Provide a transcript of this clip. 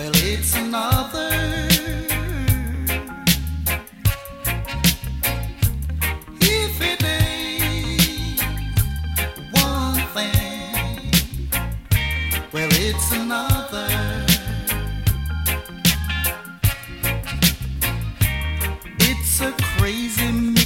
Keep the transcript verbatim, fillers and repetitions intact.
Well, it's another. If it ain't one thing, well, it's another. It's a crazy